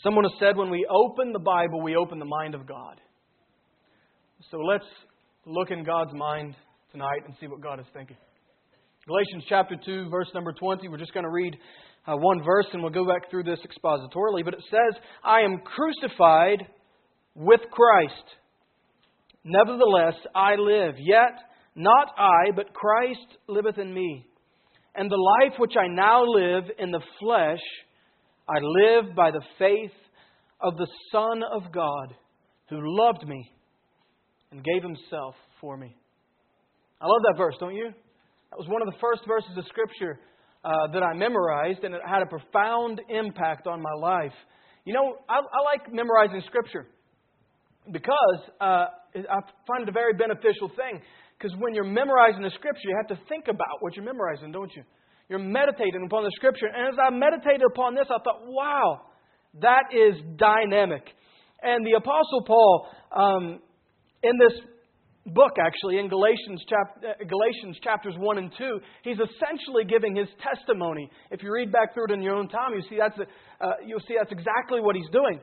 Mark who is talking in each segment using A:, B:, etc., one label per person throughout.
A: Someone has said when we open the Bible, we open the mind of God. So let's look in God's mind tonight and see what God is thinking. Galatians chapter 2, verse number 20. We're just going to read one verse and we'll go back through this expositorily. But it says, I am crucified with Christ. Nevertheless, I live. Yet not I, but Christ liveth in me. And the life which I now live in the flesh, I live by the faith of the Son of God, who loved me and gave Himself for me. I love that verse, don't you? That was one of the first verses of Scripture that I memorized, and it had a profound impact on my life. You know, I like memorizing Scripture because I find it a very beneficial thing. Because when you're memorizing the Scripture, you have to think about what you're memorizing, don't you? You're meditating upon the Scripture. And as I meditated upon this, I thought, wow, that is dynamic. And the Apostle Paul, in this book, actually, in Galatians chapters 1 and 2, he's essentially giving his testimony. If you read back through it in your own time, you'll see that's exactly what he's doing.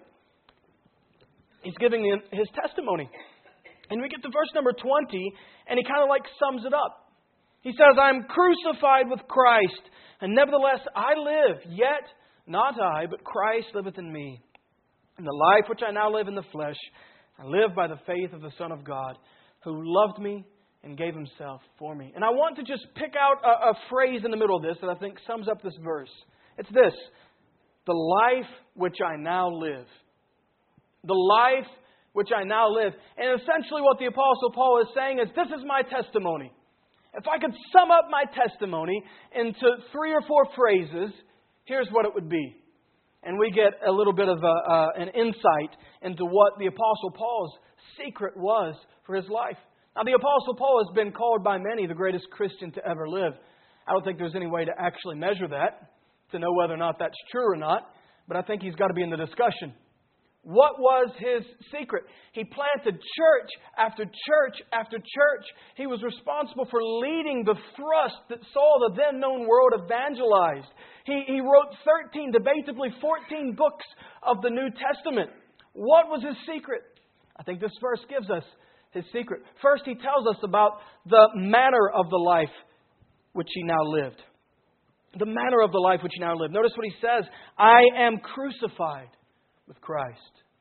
A: He's giving his testimony. And we get to verse number 20, and he kind of like sums it up. He says, I am crucified with Christ, and nevertheless I live, yet not I, but Christ liveth in me. And the life which I now live in the flesh, I live by the faith of the Son of God, who loved me and gave Himself for me. And I want to just pick out a phrase in the middle of this that I think sums up this verse. It's this: the life which I now live. The life which I now live. And essentially what the Apostle Paul is saying is, this is my testimony. If I could sum up my testimony into 3 or 4 phrases, here's what it would be. And we get a little bit of an insight into what the Apostle Paul's secret was for his life. Now, the Apostle Paul has been called by many the greatest Christian to ever live. I don't think there's any way to actually measure that, to know whether or not that's true or not. But I think he's got to be in the discussion. What was his secret? He planted church after church after church. He was responsible for leading the thrust that saw the then known world evangelized. He wrote 13, debatably 14 books of the New Testament. What was his secret? I think this verse gives us his secret. First, he tells us about the manner of the life which he now lived. The manner of the life which he now lived. Notice what he says. I am crucified with Christ.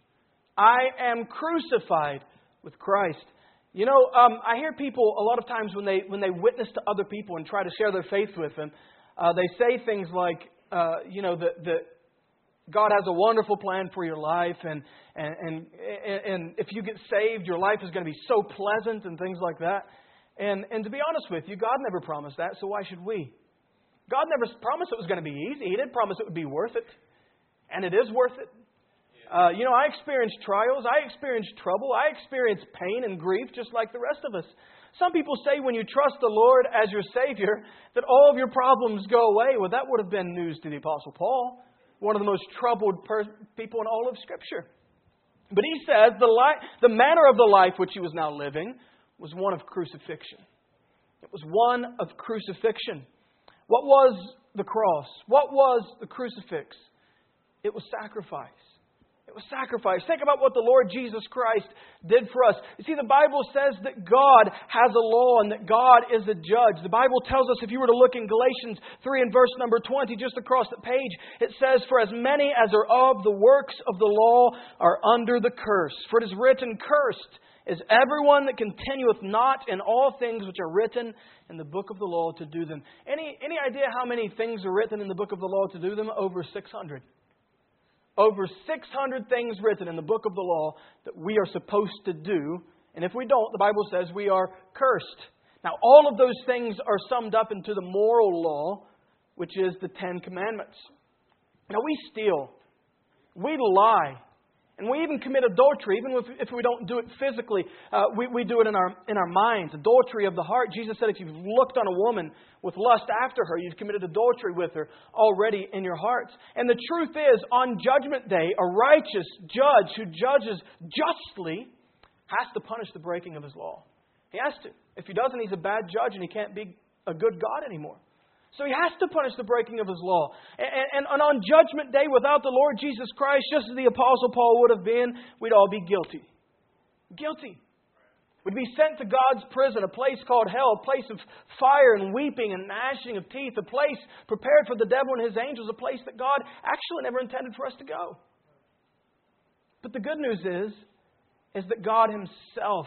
A: I am crucified with Christ. You know, I hear people a lot of times when they witness to other people and try to share their faith with them, they say things like, that God has a wonderful plan for your life, and if you get saved, your life is going to be so pleasant and things like that. And to be honest with you, God never promised that, so why should we? God never promised it was going to be easy. He did promise it would be worth it, and it is worth it. I experienced trials, I experienced trouble, I experienced pain and grief just like the rest of us. Some people say when you trust the Lord as your Savior that all of your problems go away. Well, that would have been news to the Apostle Paul, one of the most troubled people in all of Scripture. But he says the manner of the life which he was now living was one of crucifixion. It was one of crucifixion. What was the cross? What was the crucifix? It was sacrifice. It was sacrifice. Think about what the Lord Jesus Christ did for us. You see, the Bible says that God has a law and that God is a judge. The Bible tells us, if you were to look in Galatians 3 and verse number 20, just across the page, it says, for as many as are of the works of the law are under the curse. For it is written, cursed is everyone that continueth not in all things which are written in the book of the law to do them. Any idea how many things are written in the book of the law to do them? Over 600. Over 600 things written in the book of the law that we are supposed to do. And if we don't, the Bible says we are cursed. Now, all of those things are summed up into the moral law, which is the 10 Commandments. Now, we steal. We lie. And we even commit adultery, even if we don't do it physically. We do it in our minds. Adultery of the heart. Jesus said if you've looked on a woman with lust after her, you've committed adultery with her already in your hearts. And the truth is, on Judgment Day, a righteous judge who judges justly has to punish the breaking of His law. He has to. If he doesn't, he's a bad judge and he can't be a good God anymore. So He has to punish the breaking of His law. And on Judgment Day, without the Lord Jesus Christ, just as the Apostle Paul would have been, we'd all be guilty. Guilty. We'd be sent to God's prison, a place called hell, a place of fire and weeping and gnashing of teeth, a place prepared for the devil and his angels, a place that God actually never intended for us to go. But the good news is that God Himself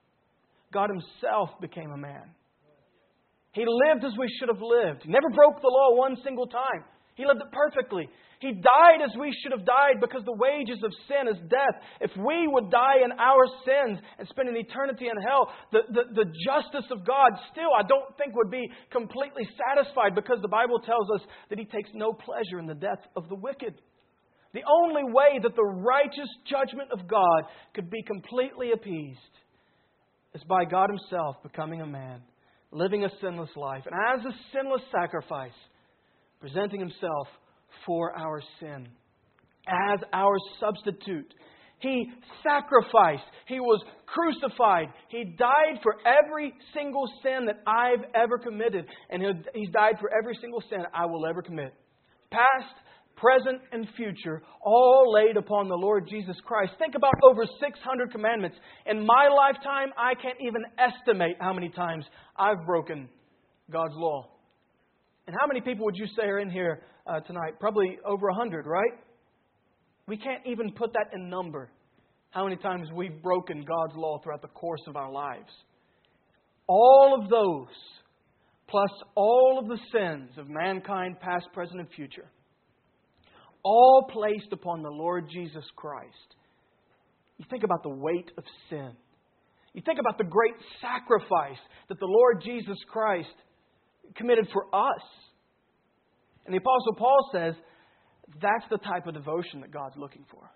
A: became a man. He lived as we should have lived. He never broke the law one single time. He lived it perfectly. He died as we should have died because the wages of sin is death. If we would die in our sins and spend an eternity in hell, the justice of God still, I don't think, would be completely satisfied, because the Bible tells us that He takes no pleasure in the death of the wicked. The only way that the righteous judgment of God could be completely appeased is by God Himself becoming a man, living a sinless life, and as a sinless sacrifice, presenting Himself for our sin as our substitute. He sacrificed. He was crucified. He died for every single sin that I've ever committed. And He's died for every single sin I will ever commit. Past, present, and future, all laid upon the Lord Jesus Christ. Think about over 600 commandments. In my lifetime, I can't even estimate how many times I've broken God's law. And how many people would you say are in here tonight? Probably over 100, right? We can't even put that in number, how many times we've broken God's law throughout the course of our lives. All of those, plus all of the sins of mankind, past, present, and future, all placed upon the Lord Jesus Christ. You think about the weight of sin. You think about the great sacrifice that the Lord Jesus Christ committed for us. And the Apostle Paul says that's the type of devotion that God's looking for.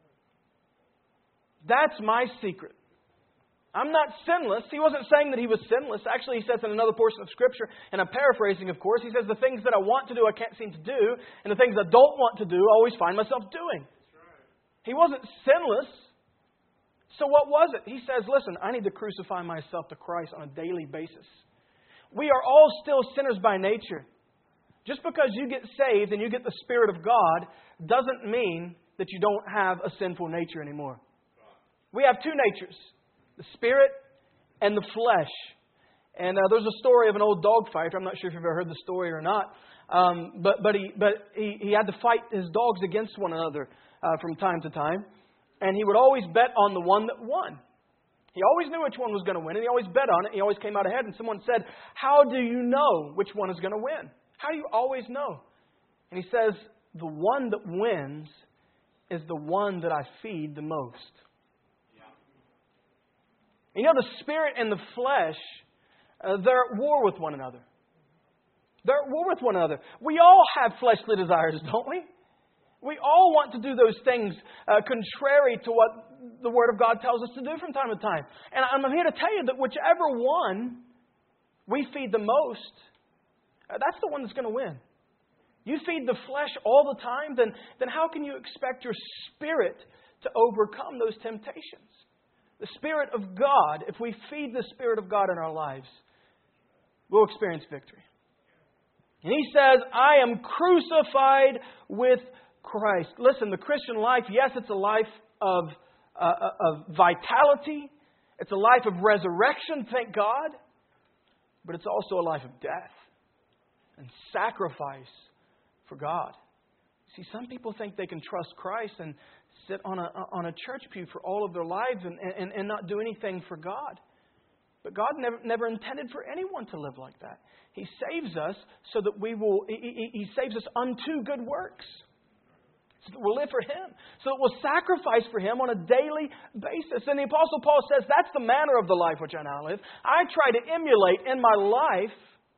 A: That's my secret. I'm not sinless. He wasn't saying that He was sinless. Actually, He says in another portion of Scripture, and I'm paraphrasing, of course, He says the things that I want to do I can't seem to do, and the things I don't want to do I always find myself doing. He wasn't sinless. So what was it? He says, listen, I need to crucify myself to Christ on a daily basis. We are all still sinners by nature. Just because you get saved and you get the Spirit of God doesn't mean that you don't have a sinful nature anymore. We have two natures, the Spirit and the flesh. And there's a story of an old dog fighter. I'm not sure if you've ever heard the story or not. But he had to fight his dogs against one another from time to time. And he would always bet on the one that won. He always knew which one was going to win, and he always bet on it. He always came out ahead. And someone said, how do you know which one is going to win? How do you always know? And he says, the one that wins is the one that I feed the most. Yeah. You know, the Spirit and the flesh, they're at war with one another. They're at war with one another. We all have fleshly desires, don't we? We all want to do those things contrary to what the Word of God tells us to do from time to time. And I'm here to tell you that whichever one we feed the most, that's the one that's going to win. You feed the flesh all the time, then how can you expect your spirit to overcome those temptations? The Spirit of God, if we feed the Spirit of God in our lives, we'll experience victory. And He says, I am crucified with Christ. Listen, the Christian life, yes, it's a life of vitality. It's a life of resurrection, thank God. But it's also a life of death and sacrifice for God. See, some people think they can trust Christ and sit on a church pew for all of their lives and not do anything for God. But God never intended for anyone to live like that. He saves us so that He saves us unto good works. So that we'll live for Him. So that we'll sacrifice for Him on a daily basis. And the Apostle Paul says, that's the manner of the life which I now live. I try to emulate in my life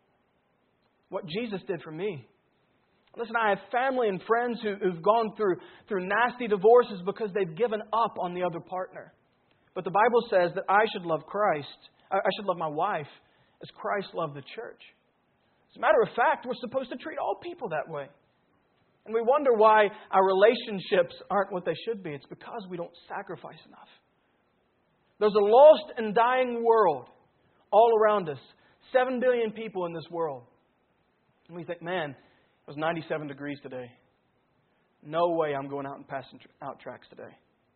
A: what Jesus did for me. Listen, I have family and friends who've gone through nasty divorces because they've given up on the other partner. But the Bible says that I should love Christ. I should love my wife as Christ loved the church. As a matter of fact, we're supposed to treat all people that way. And we wonder why our relationships aren't what they should be. It's because we don't sacrifice enough. There's a lost and dying world all around us. 7 billion people in this world. And we think, man, it was 97 degrees today. No way I'm going out and passing out tracks today.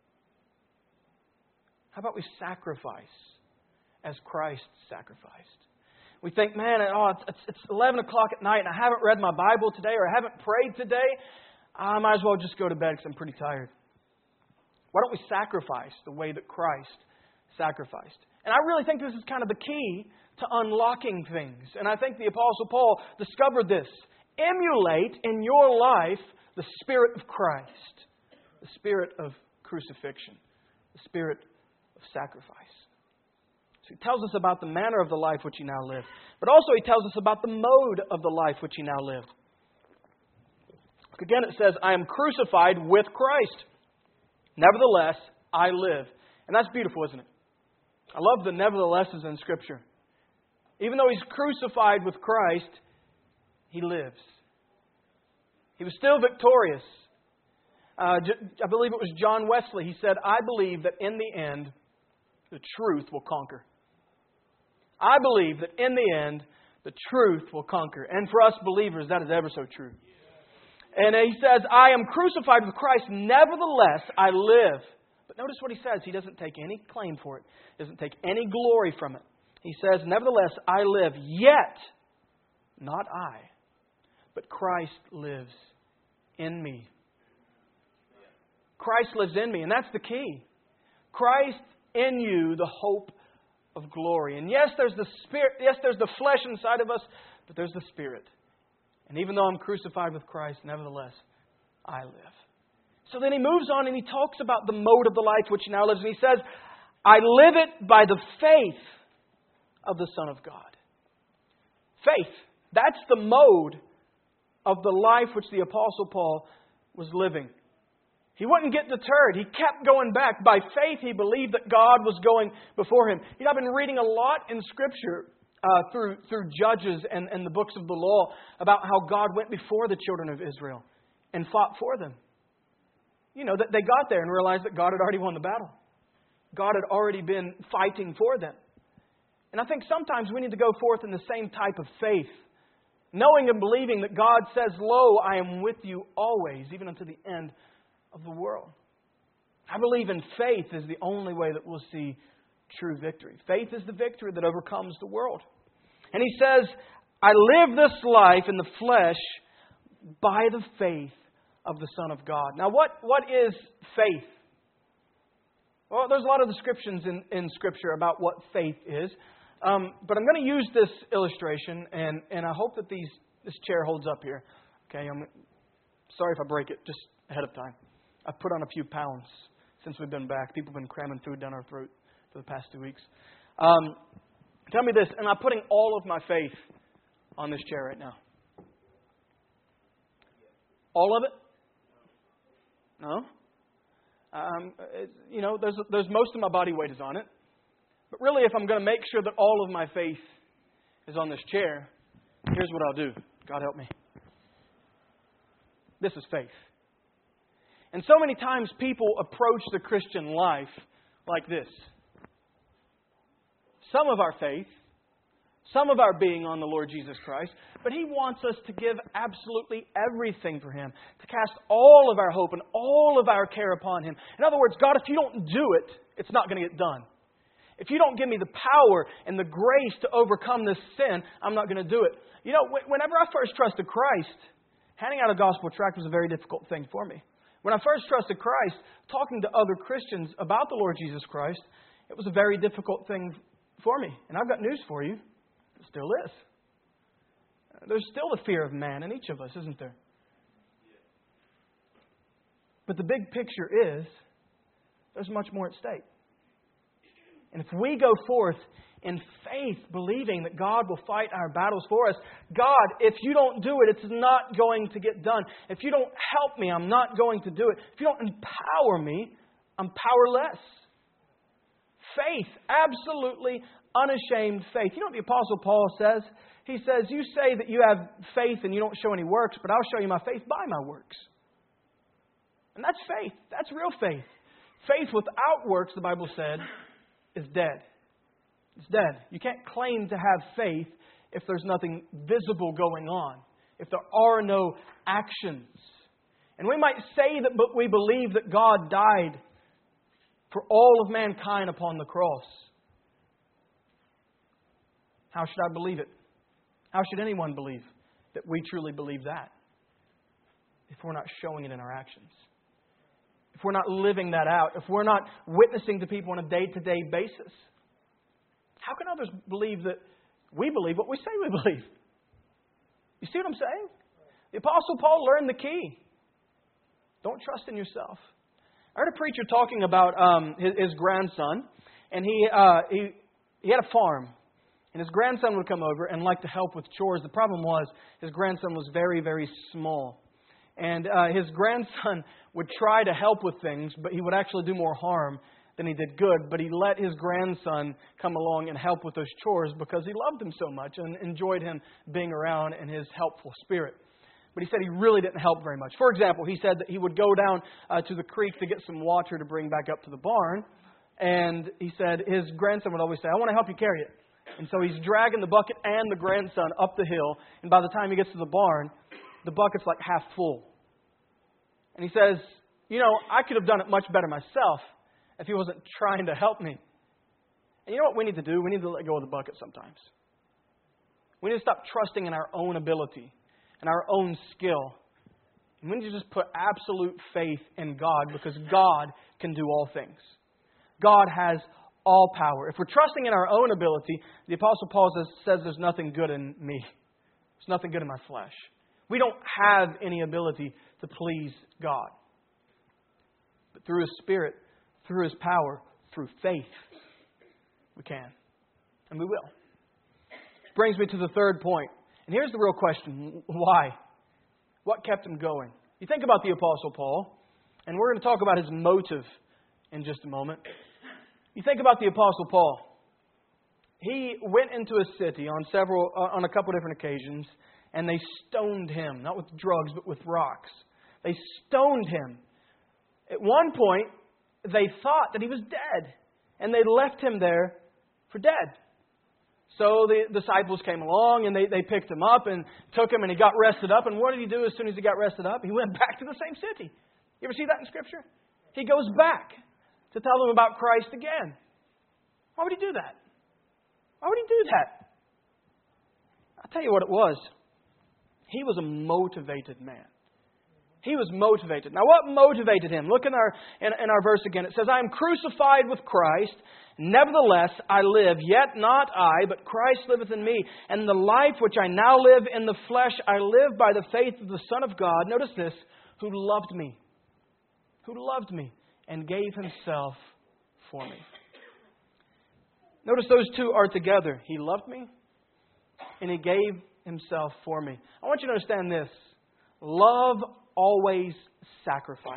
A: How about we sacrifice as Christ sacrificed? We think, man, it's 11 o'clock at night and I haven't read my Bible today or I haven't prayed today. I might as well just go to bed because I'm pretty tired. Why don't we sacrifice the way that Christ sacrificed? And I really think this is kind of the key to unlocking things. And I think the Apostle Paul discovered this. Emulate in your life the Spirit of Christ, the Spirit of crucifixion, the Spirit of sacrifice. So he tells us about the manner of the life which he now lived. But also he tells us about the mode of the life which he now lived. Again it says, I am crucified with Christ. Nevertheless, I live. And that's beautiful, isn't it? I love the neverthelesses in Scripture. Even though he's crucified with Christ, he lives. He was still victorious. I believe it was John Wesley. He said, I believe that in the end, the truth will conquer. I believe that in the end, the truth will conquer. And for us believers, that is ever so true. And he says, I am crucified with Christ. Nevertheless, I live. But notice what he says. He doesn't take any claim for it. He doesn't take any glory from it. He says, nevertheless, I live. Yet, not I, but Christ lives in me. Christ lives in me. And that's the key. Christ in you, the hope of glory. And yes, there's the Spirit. Yes, there's the flesh inside of us, but there's the Spirit. And even though I'm crucified with Christ, nevertheless, I live. So then he moves on and he talks about the mode of the life which he now lives. And he says, I live it by the faith of the Son of God. Faith. That's the mode of the life which the Apostle Paul was living. He wouldn't get deterred. He kept going back. By faith, he believed that God was going before him. You know, I've been reading a lot in Scripture through Judges and the books of the law about how God went before the children of Israel and fought for them. You know, that they got there and realized that God had already won the battle. God had already been fighting for them. And I think sometimes we need to go forth in the same type of faith, knowing and believing that God says, lo, I am with you always, even unto the end of the world. I believe in faith is the only way that we'll see true victory. Faith is the victory that overcomes the world. And he says, I live this life in the flesh by the faith of the Son of God. Now, what is faith? Well, there's a lot of descriptions in Scripture about what faith is. But I'm going to use this illustration, and I hope that this chair holds up here. Okay, I'm sorry if I break it just ahead of time. I've put on a few pounds since we've been back. People have been cramming food down our throat for the past 2 weeks. Tell me this, am I putting all of my faith on this chair right now? All of it? No? You know, there's most of my body weight is on it. But really, if I'm going to make sure that all of my faith is on this chair, here's what I'll do. God help me. This is faith. And so many times people approach the Christian life like this. Some of our faith, some of our being on the Lord Jesus Christ, but He wants us to give absolutely everything for Him, to cast all of our hope and all of our care upon Him. In other words, God, if you don't do it, it's not going to get done. If you don't give me the power and the grace to overcome this sin, I'm not going to do it. You know, whenever I first trusted Christ, handing out a gospel tract was a very difficult thing for me. When I first trusted Christ, talking to other Christians about the Lord Jesus Christ, it was a very difficult thing for me. And I've got news for you. It still is. There's still the fear of man in each of us, isn't there? But the big picture is, there's much more at stake. And if we go forth in faith, believing that God will fight our battles for us, God, if you don't do it, it's not going to get done. If you don't help me, I'm not going to do it. If you don't empower me, I'm powerless. Faith, absolutely unashamed faith. You know what the Apostle Paul says? He says, you say that you have faith and you don't show any works, but I'll show you my faith by my works. And that's faith. That's real faith. Faith without works, the Bible said, is dead. It's dead. You can't claim to have faith if there's nothing visible going on. if there are no actions. And we might say that but we believe that God died for all of mankind upon the cross. How should I believe it? How should anyone believe that we truly believe that if we're not showing it in our actions? If we're not living that out, if we're not witnessing to people on a day-to-day basis, how can others believe that we believe what we say we believe? You see what I'm saying? The Apostle Paul learned the key. Don't trust in yourself. I heard a preacher talking about his grandson, and he had a farm. And his grandson would come over and like to help with chores. The problem was his grandson was very, very small. And his grandson would try to help with things, but he would actually do more harm than he did good. But he let his grandson come along and help with those chores because he loved him so much and enjoyed him being around and his helpful spirit. But he said he really didn't help very much. For example, he said that he would go down to the creek to get some water to bring back up to the barn. And he said his grandson would always say, "I want to help you carry it." And so he's dragging the bucket and the grandson up the hill. And by the time he gets to the barn, the bucket's like half full. And he says, I could have done it much better myself if he wasn't trying to help me. And you know what we need to do? We need to let go of the bucket sometimes. We need to stop trusting in our own ability and our own skill. And we need to just put absolute faith in God because God can do all things. God has all power. If we're trusting in our own ability, the Apostle Paul says there's nothing good in me. There's nothing good in my flesh. We don't have any ability to please God. But through His Spirit, through His power, through faith, we can. And we will. Brings me to the third point. And here's the real question. Why? What kept him going? You think about the Apostle Paul, and we're going to talk about his motive in just a moment. You think about the Apostle Paul. He went into a city on a couple different occasions, and they stoned him, not with drugs, but with rocks. They stoned him. At one point, they thought that he was dead, and they left him there for dead. So the disciples came along, and they picked him up and took him, and he got rested up. And what did he do as soon as he got rested up? He went back to the same city. You ever see that in Scripture? He goes back to tell them about Christ again. Why would he do that? Why would he do that? I'll tell you what it was. He was a motivated man. He was motivated. Now, what motivated him? Look in our verse again. It says, "I am crucified with Christ. Nevertheless, I live. Yet not I, but Christ liveth in me. And the life which I now live in the flesh, I live by the faith of the Son of God." Notice this. "Who loved me." Who loved me and gave Himself for me. Notice those two are together. He loved me and He gave Himself for me. I want you to understand this. Love always sacrifices.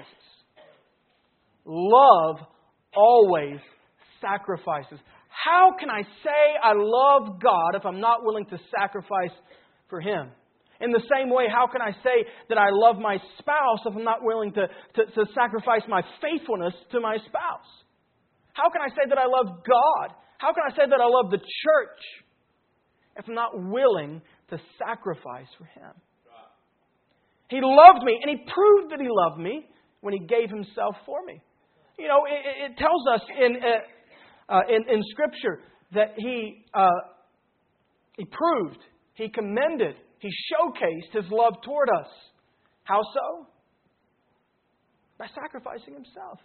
A: Love always sacrifices. How can I say I love God if I'm not willing to sacrifice for Him? In the same way, how can I say that I love my spouse if I'm not willing to sacrifice my faithfulness to my spouse? How can I say that I love God? How can I say that I love the church if I'm not willing to sacrifice for Him? He loved me, and He proved that He loved me when He gave Himself for me. You know, it tells us in Scripture that He proved, He commended, He showcased His love toward us. How so? By sacrificing Himself.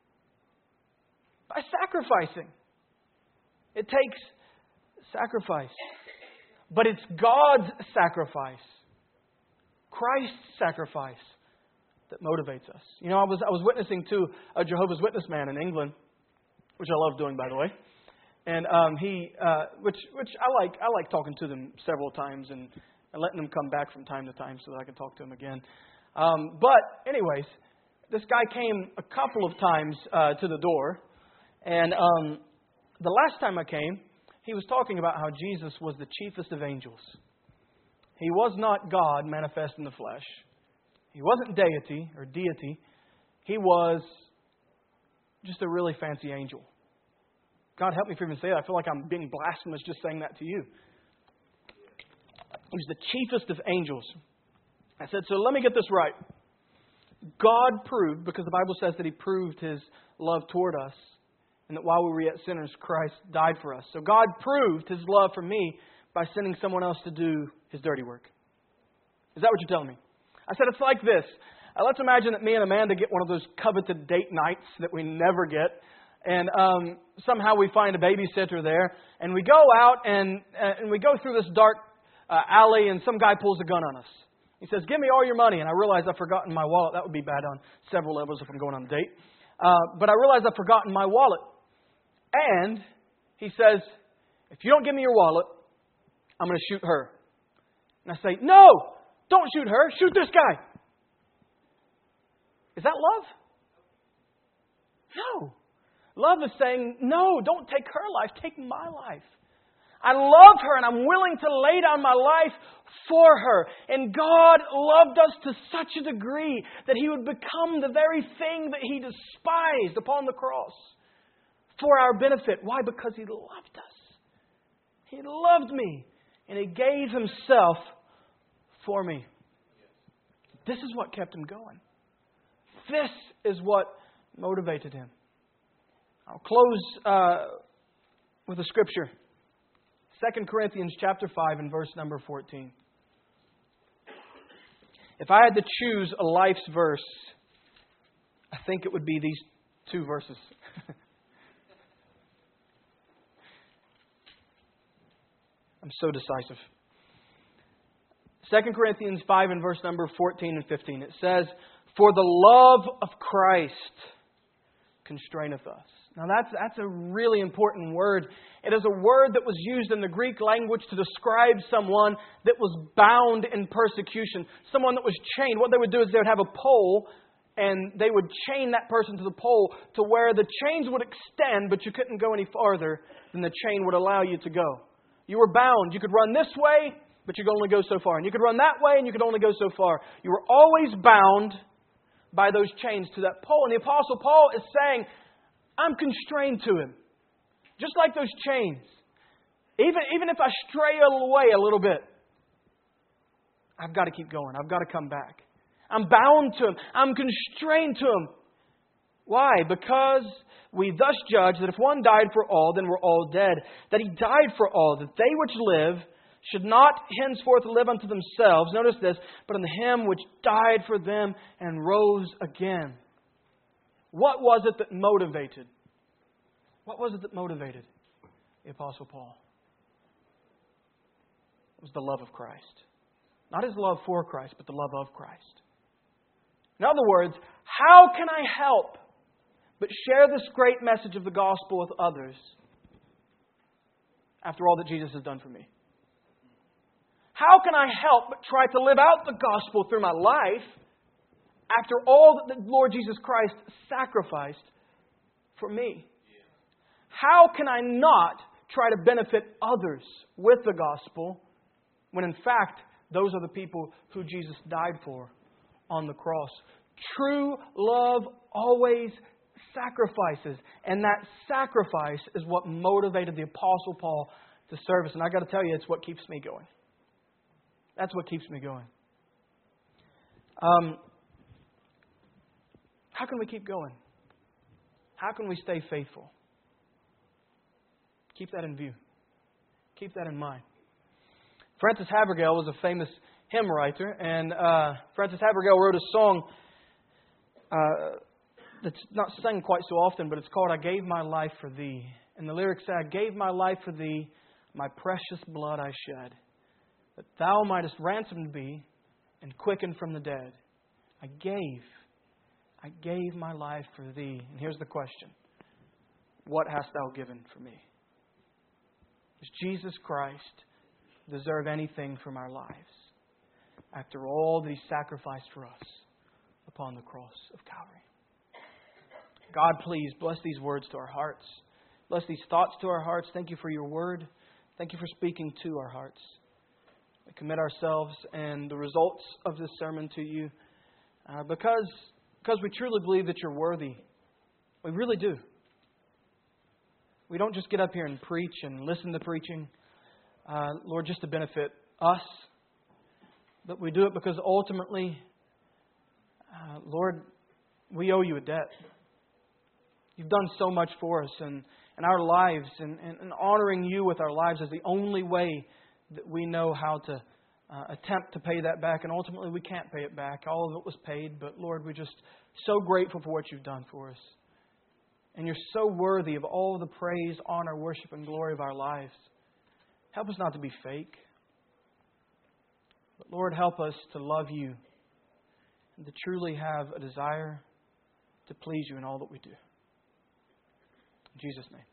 A: By sacrificing. It takes sacrifice. But it's God's sacrifice, Christ's sacrifice, that motivates us. You know, I was witnessing to a Jehovah's Witness man in England, which I love doing, by the way. And which I like talking to them several times and letting them come back from time to time so that I can talk to them again. But anyways, this guy came a couple of times to the door, and the last time I came, he was talking about how Jesus was the chiefest of angels. He was not God manifest in the flesh. He wasn't deity. He was just a really fancy angel. God help me for even say that. I feel like I'm being blasphemous just saying that to you. He was the chiefest of angels. I said, so let me get this right. God proved, because the Bible says that He proved His love toward us, and that while we were yet sinners, Christ died for us. So God proved His love for me by sending someone else to do His dirty work. Is that what you're telling me? I said, it's like this. Let's imagine that me and Amanda get one of those coveted date nights that we never get. And somehow we find a babysitter there. And we go out and we go through this dark alley, and some guy pulls a gun on us. He says, give me all your money. And I realize I've forgotten my wallet. That would be bad on several levels if I'm going on a date. But I realize I've forgotten my wallet. And he says, if you don't give me your wallet, I'm going to shoot her. And I say, no, don't shoot her. Shoot this guy. Is that love? No. Love is saying, no, don't take her life. Take my life. I love her and I'm willing to lay down my life for her. And God loved us to such a degree that He would become the very thing that He despised upon the cross for our benefit. Why? Because He loved us. He loved me and He gave Himself for me. This is what kept Him going. This is what motivated Him. I'll close with a scripture. 2 Corinthians chapter 5 and verse number 14. If I had to choose a life's verse, I think it would be these two verses. I'm so decisive. 2 Corinthians 5 and verse number 14 and 15. It says, for the love of Christ constraineth us. Now that's a really important word. It is a word that was used in the Greek language to describe someone that was bound in persecution. Someone that was chained. What they would do is they would have a pole and they would chain that person to the pole to where the chains would extend, but you couldn't go any farther than the chain would allow you to go. You were bound. You could run this way, but you could only go so far. And you could run that way and you could only go so far. You were always bound by those chains to that pole. And the Apostle Paul is saying, I'm constrained to Him. Just like those chains. Even if I stray away a little bit, I've got to keep going. I've got to come back. I'm bound to Him. I'm constrained to Him. Why? Because we thus judge that if one died for all, then we're all dead. That He died for all, that they which live should not henceforth live unto themselves. Notice this, but unto Him which died for them and rose again. What was it that motivated? What was it that motivated the Apostle Paul? It was the love of Christ. Not his love for Christ, but the love of Christ. In other words, how can I help but share this great message of the gospel with others after all that Jesus has done for me? How can I help but try to live out the gospel through my life after all that the Lord Jesus Christ sacrificed for me? How can I not try to benefit others with the gospel when in fact those are the people who Jesus died for on the cross? True love always sacrifices. And that sacrifice is what motivated the Apostle Paul to service. And I got to tell you, it's what keeps me going. That's what keeps me going. How can we keep going? How can we stay faithful? Keep that in view. Keep that in mind. Frances Havergal was a famous hymn writer, and Frances Havergal wrote a song that's not sung quite so often, but it's called I Gave My Life for Thee. And the lyrics say, I gave my life for Thee, my precious blood I shed, that Thou mightest ransomed be and quicken from the dead. I gave my life for Thee. And here's the question. What hast Thou given for me? Does Jesus Christ deserve anything from our lives after all that He sacrificed for us upon the cross of Calvary? God, please bless these words to our hearts. Bless these thoughts to our hearts. Thank You for Your word. Thank You for speaking to our hearts. We commit ourselves and the results of this sermon to You because we truly believe that You're worthy. We really do. We don't just get up here and preach and listen to preaching, Lord, just to benefit us. But we do it because ultimately, Lord, we owe You a debt. You've done so much for us in our lives, and honoring You with our lives is the only way that we know how to attempt to pay that back. And ultimately, we can't pay it back. All of it was paid, but Lord, we're just so grateful for what You've done for us. And You're so worthy of all the praise, honor, worship, and glory of our lives. Help us not to be fake. But Lord, help us to love You and to truly have a desire to please You in all that we do. In Jesus' name.